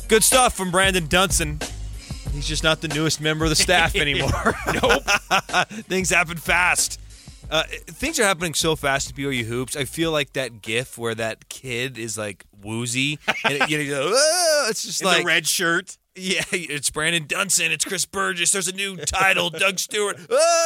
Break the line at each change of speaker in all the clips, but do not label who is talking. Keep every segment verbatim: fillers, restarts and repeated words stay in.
Good stuff from Brandon Dunson. He's just not the newest member of the staff anymore.
Nope.
Things happen fast. Uh, things are happening so fast at B Y U Hoops. I feel like that gif where that kid is like woozy. And it, you know, oh, it's just
In
like
the red shirt.
Yeah, it's Brandon Dunson. It's Chris Burgess. There's a new title, Doug Stewart.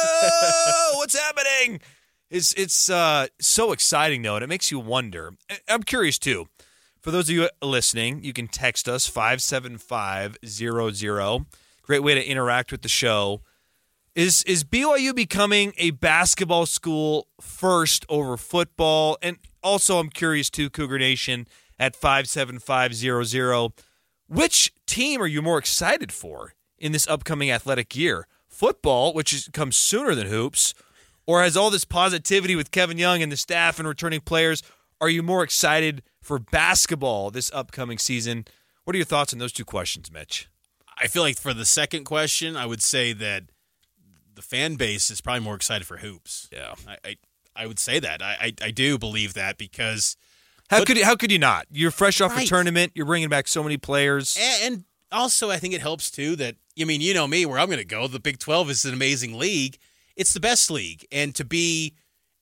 Oh, what's happening? It's it's uh, so exciting, though, and it makes you wonder. I'm curious, too. For those of you listening, you can text us, five seven five zero zero. Great way to interact with the show. Is is B Y U becoming a basketball school first over football? And also, I'm curious, too, Cougar Nation, at five seven five zero zero. Which team are you more excited for in this upcoming athletic year? Football, which is, comes sooner than hoops, or has all this positivity with Kevin Young and the staff and returning players? Are you more excited for basketball this upcoming season? What are your thoughts on those two questions, Mitch?
I feel like for the second question, I would say that the fan base is probably more excited for hoops.
Yeah,
I I, I would say that. I, I I do believe that because
how
but,
could you, how could you not? You're fresh off
right.
a tournament. You're bringing back so many players,
and, and also I think it helps too that I mean you know me where I'm going to go. The Big twelve is an amazing league. It's the best league, and to be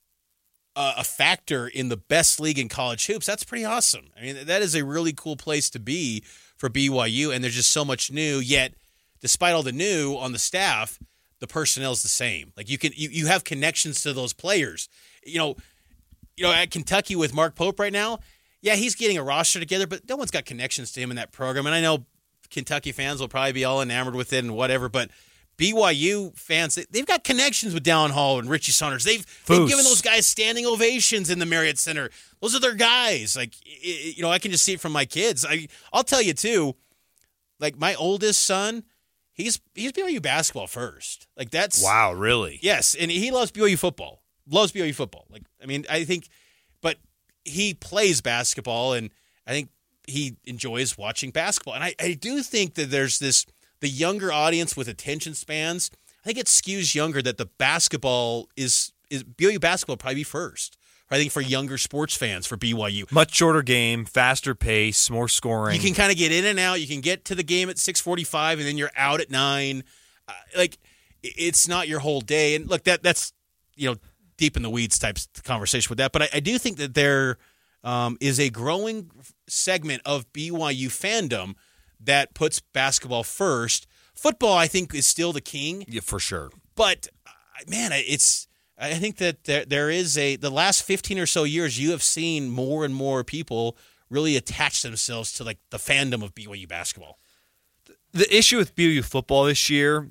a, a factor in the best league in college hoops, that's pretty awesome. I mean that is a really cool place to be for B Y U, and there's just so much new. Yet, despite all the new on the staff, the personnel's the same. Like you can, you, you have connections to those players. You know, you know, at Kentucky with Mark Pope right now, yeah, he's getting a roster together, but no one's got connections to him in that program. And I know Kentucky fans will probably be all enamored with it and whatever, but B Y U fans, they, they've got connections with Dallin Hall and Richie Saunders. They've, they've given those guys standing ovations in the Marriott Center. Those are their guys. Like, it, you know, I can just see it from my kids. I, I'll tell you too. Like my oldest son. He's he's B Y U basketball first. Like that's
wow, really?
Yes, and he loves B Y U football. Loves B Y U football. Like I mean, I think, but he plays basketball, and I think he enjoys watching basketball. And I, I do think that there's this the younger audience with attention spans. I think it skews younger that the basketball is is B Y U basketball probably be first. I think for younger sports fans for B Y U.
Much shorter game, faster pace, more scoring.
You can kind of get in and out. You can get to the game at six forty-five, and then you're out at nine. Uh, like, it's not your whole day. And, look, that that's, you know, deep in the weeds type conversation with that. But I, I do think that there um, is a growing segment of B Y U fandom that puts basketball first. Football, I think, is still the king.
Yeah, for sure.
But, uh, man, it's – I think that there there is a the last fifteen or so years you have seen more and more people really attach themselves to like the fandom of B Y U basketball.
The issue with B Y U football this year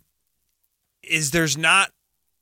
is there's not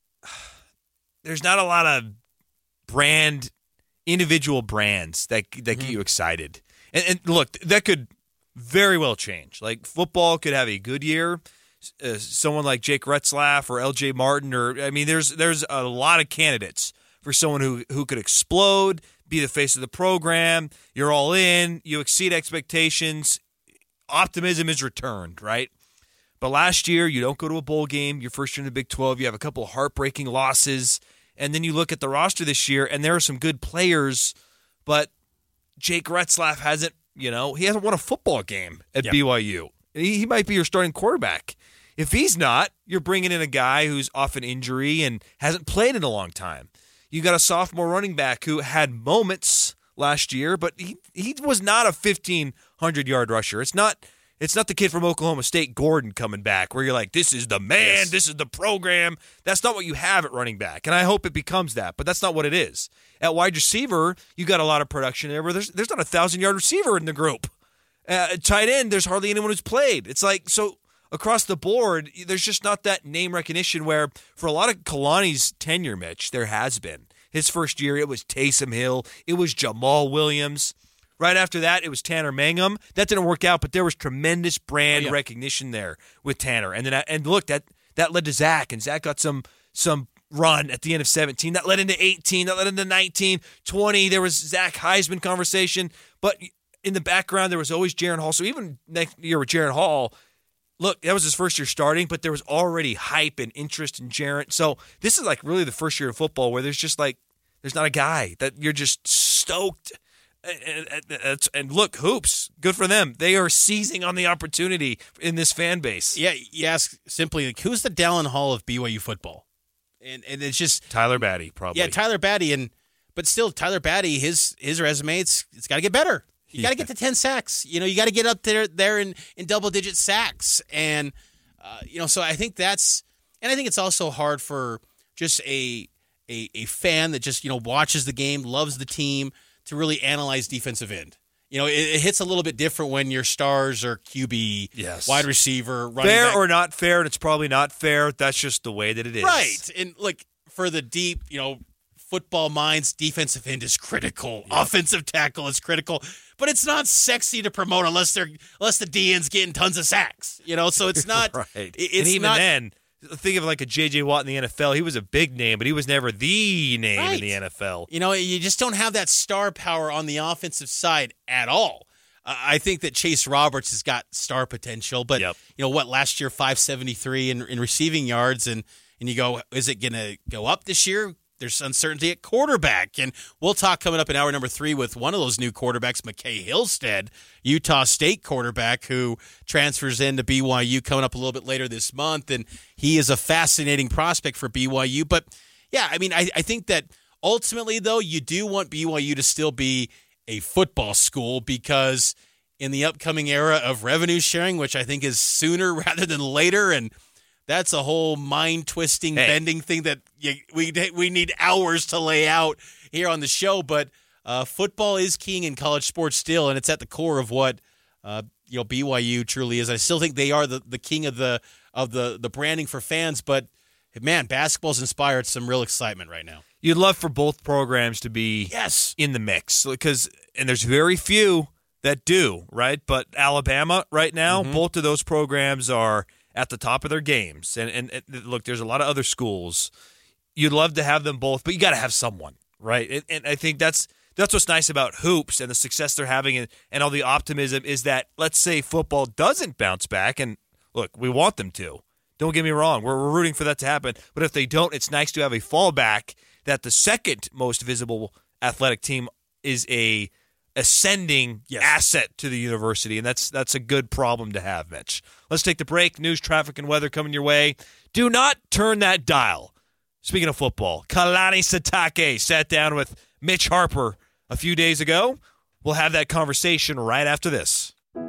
there's not a lot of brand individual brands that that mm-hmm. get you excited. And, and look, that could very well change. Like football could have a good year. Uh, someone like Jake Retzlaff or L J Martin, or I mean, there's there's a lot of candidates for someone who who could explode, be the face of the program. You're all in, you exceed expectations, optimism is returned, right? But last year, you don't go to a bowl game. Your first year in the Big twelve, you have a couple of heartbreaking losses, and then you look at the roster this year, and there are some good players, but Jake Retzlaff hasn't, you know, he hasn't won a football game at yep. B Y U. He, he might be your starting quarterback. If he's not, you're bringing in a guy who's off an injury and hasn't played in a long time. You got a sophomore running back who had moments last year, but he he was not a fifteen hundred yard rusher. It's not it's not the kid from Oklahoma State, Gordon, coming back, where you're like, this is the man, yes. this is the program. That's not what you have at running back, and I hope it becomes that, but that's not what it is. At wide receiver, you got a lot of production there, but there's, there's not a one thousand yard receiver in the group. Uh, tight end, there's hardly anyone who's played. It's like, so across the board, there's just not that name recognition where for a lot of Kalani's tenure, Mitch, there has been. His first year, it was Taysom Hill. It was Jamal Williams. Right after that, it was Tanner Mangum. That didn't work out, but there was tremendous brand oh, yeah. recognition there with Tanner. And then, and look, that that led to Zach, and Zach got some some run at the end of seventeen. That led into eighteen. That led into nineteen, twenty. There was Zach Heisman conversation. But in the background, there was always Jaren Hall. So even next year with Jaren Hall, look, that was his first year starting, but there was already hype and interest in Jaren. So this is like really the first year of football where there's just like, there's not a guy that you're just stoked. And, and, and look, hoops, good for them. They are seizing on the opportunity in this fan base.
Yeah, you ask simply, like, who's the Dallin Hall of B Y U football? And and it's just
Tyler Batty, probably.
Yeah, Tyler Batty, and but still, Tyler Batty, his his resume, it's it's got to get better. You got to get to ten sacks. You know, you got to get up there there in, in double digit sacks, and uh, you know, so I think that's, and I think it's also hard for just a a a fan that just you know watches the game, loves the team, to really analyze defensive end. You know, it, it hits a little bit different when your stars are Q B,
yes.
wide receiver, running
fair
back.
or not fair, and it's probably not fair. That's just the way that it is.
Right. And look, for the deep, you know, football minds, defensive end is critical. Yeah. Offensive tackle is critical. But it's not sexy to promote unless they're unless the D N's getting tons of sacks. You know, so it's not
right.
It, it's
and even
not,
then, think of like a J J Watt in the N F L. He was a big name, but he was never the name
right.
in the N F L.
You know, you just don't have that star power on the offensive side at all. Uh, I think that Chase Roberts has got star potential, but
yep.
you know what? Last year, five seventy-three in, in receiving yards, and and you go, is it going to go up this year? There's uncertainty at quarterback, and we'll talk coming up in hour number three with one of those new quarterbacks, McKay Hillstead, Utah State quarterback who transfers into B Y U coming up a little bit later this month, and he is a fascinating prospect for B Y U. But yeah, I mean, I, I think that ultimately, though, you do want B Y U to still be a football school, because in the upcoming era of revenue sharing, which I think is sooner rather than later, and that's a whole mind-twisting, hey. bending thing that you, we we need hours to lay out here on the show. But uh, football is king in college sports still, and it's at the core of what uh, you know B Y U truly is. I still think they are the, the king of the of the the branding for fans. But man, basketball's inspired some real excitement right now.
You'd love for both programs to be
yes.
in the mix, because and there's very few that do, right? But Alabama right now, mm-hmm. both of those programs are at the top of their games. And, and, and look, there's a lot of other schools. You'd love to have them both, but you got to have someone, right? And, and I think that's that's what's nice about hoops and the success they're having, and, and all the optimism is that, let's say football doesn't bounce back, and look, we want them to. Don't get me wrong. We're, we're rooting for that to happen. But if they don't, it's nice to have a fallback that the second most visible athletic team is a ascending yes. asset to the university, and that's that's a good problem to have, Mitch. Let's take the break. News, traffic, and weather coming your way. Do not turn that dial. Speaking of football, Kalani Sitake sat down with Mitch Harper a few days ago. We'll have that conversation right after this.